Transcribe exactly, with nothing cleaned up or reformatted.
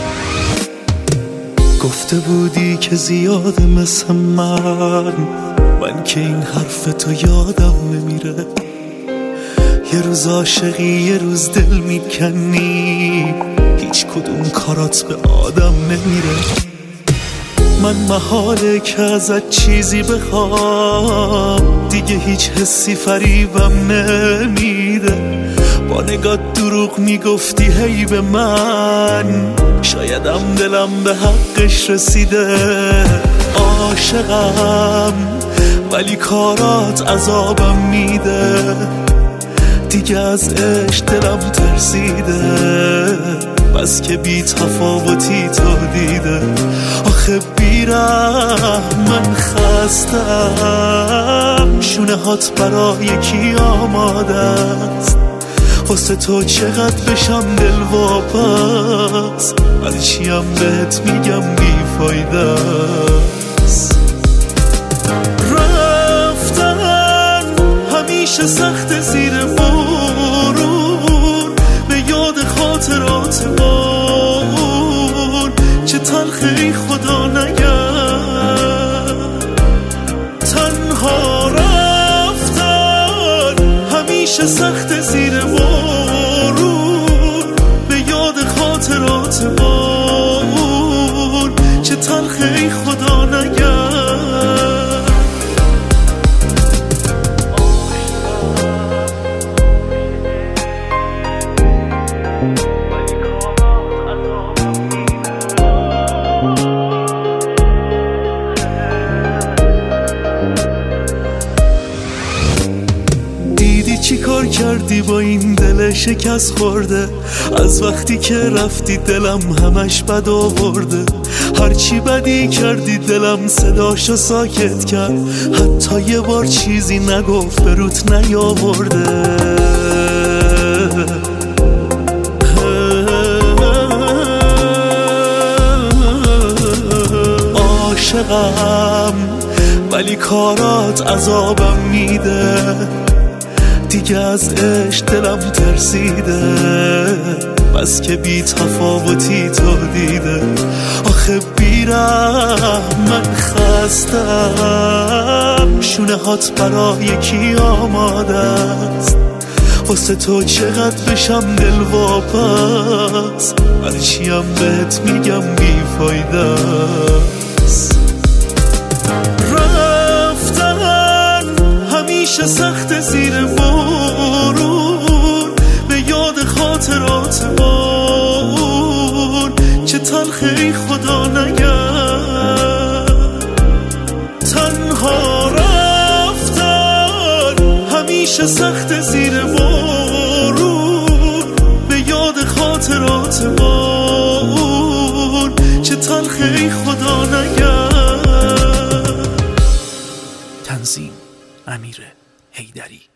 گفته بودی که زیاده مثل من، من که این حرف تو یادم نمیره. یه روز عاشقی یه روز دل میکنی، هیچ کدوم کارات به آدم نمیره. من محاله که ازت چیزی بخوام، دیگه هیچ حسی فریبم نمیده. با نگاه دروغ میگفتی هی به من، شایدم دلم به حقش رسیده. عاشقم ولی کارات عذابم میده، دیگه از عشق دلم ترسیده. بس که بی تفاوتی تو دیده. آخه بیرم من خستم، شونه هات برای کی آماده است؟ واسه تو چقدر بشم دل واپس، ولی چیم بهت میگم بی فایده است. رفتن همیشه سخت زیر بارون، به یاد خاطرات ما اون چه تلخی خدا نگرد. تنها رفتن همیشه سخت زیر بارون، به یاد خاطرات ما اون چه تلخی خدا نگرد. چی کار کردی با این دل شکست خورده؟ از وقتی که رفتی دلم همش بد آورده. هرچی بدی کردی دلم صداشو ساکت کرد، حتی یه بار چیزی نگفت به روت نیاورده. عاشقم ولی کارات عذابم میده، دیگه از عشق دلم ترسیده. بس که بی تفاوتی تو دیده. آخه بیرم من خستم، شونه هات برای کی آماده است؟ واسه تو چقدر بشم دل واپس، ولی چیم بهت میگم بی فایده است. رفتن همیشه سخت زیر بارون، به یاد خاطرات ما اون چه تلخی خدا نگرد. تنها رفتن همیشه سخت زیر بارون، به یاد خاطرات ما اون چه تلخی خدا نگرد. تنظیم امیر حیدری.